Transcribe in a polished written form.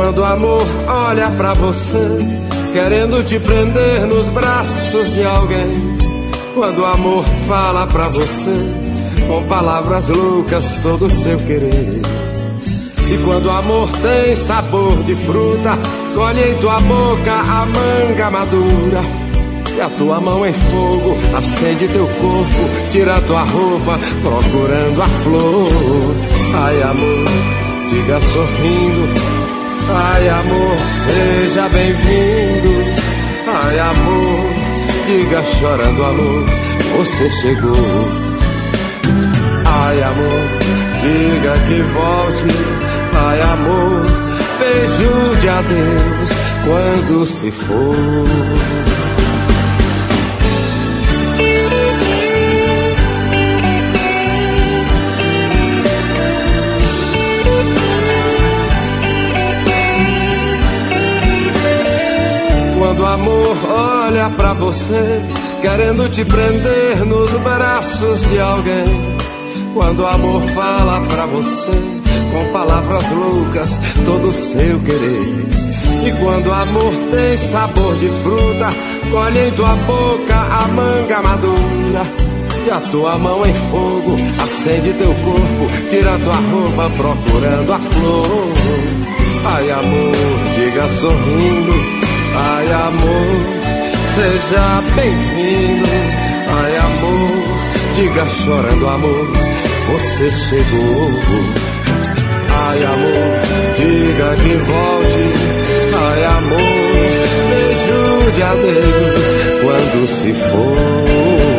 quando o amor olha pra você, querendo te prender nos braços de alguém. Quando o amor fala pra você, com palavras loucas, todo o seu querer. E quando o amor tem sabor de fruta, colhe em tua boca a manga madura. E a tua mão em fogo acende teu corpo, tira tua roupa procurando a flor. Ai amor, diga sorrindo, ai amor, seja bem-vindo. Ai amor, diga chorando amor, você chegou. Ai amor, diga que volte. Ai amor, beijo de adeus quando se for. Quando o amor olha pra você, querendo te prender nos braços de alguém. Quando o amor fala pra você, com palavras loucas, todo o seu querer. E quando o amor tem sabor de fruta, colhe em tua boca a manga madura. E a tua mão em fogo acende teu corpo, tira tua roupa procurando a flor. Ai amor, diga sorrindo, ai amor, seja bem-vindo. Ai amor, diga chorando amor, você chegou. Ai amor, diga que volte. Ai amor, beijo de adeus quando se for.